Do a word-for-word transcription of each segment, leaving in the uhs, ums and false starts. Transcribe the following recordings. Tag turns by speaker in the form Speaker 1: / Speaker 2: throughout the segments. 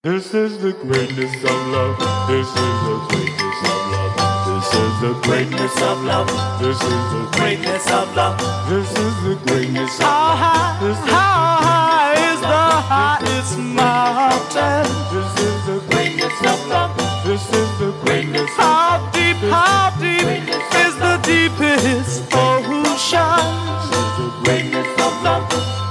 Speaker 1: This is the greatness of love. This is the greatness of love. This is the greatness of love. This is the greatness of love. This is the greatness of love. How high, how high is the highest mountain? This is the greatness of love. This is the greatness of love. How deep, how deep is the deepest ocean? This is the greatness of love.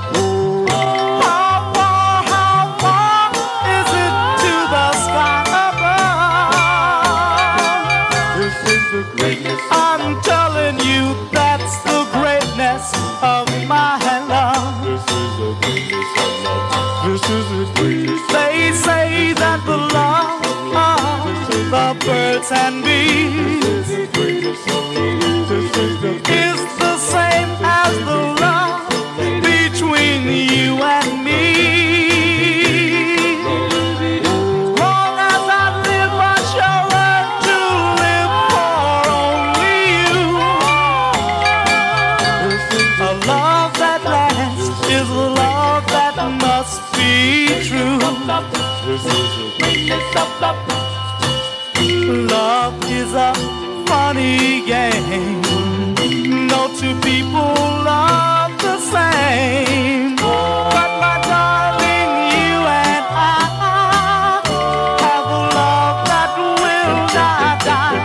Speaker 1: I'm telling you, that's the greatness of my love. This is the greatness of love. This is the greatest. They say that the love of the birds and bees is the greatest of love. This is the is the same as the love between you and me. This is the greatness of love. Love is a funny game. No two people love the same. But my darling, you and I have a love that will not die.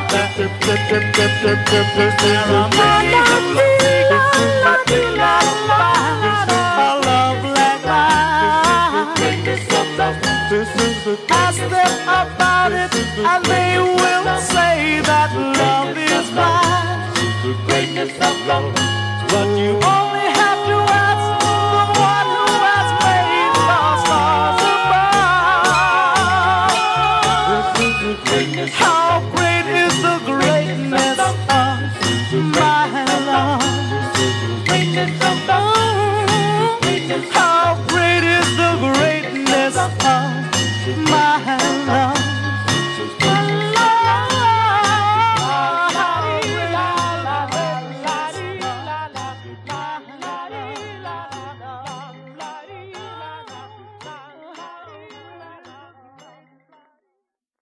Speaker 1: A love like mine. This is the Ask them about it, and they will say that love is blind. This is the greatness of love. But you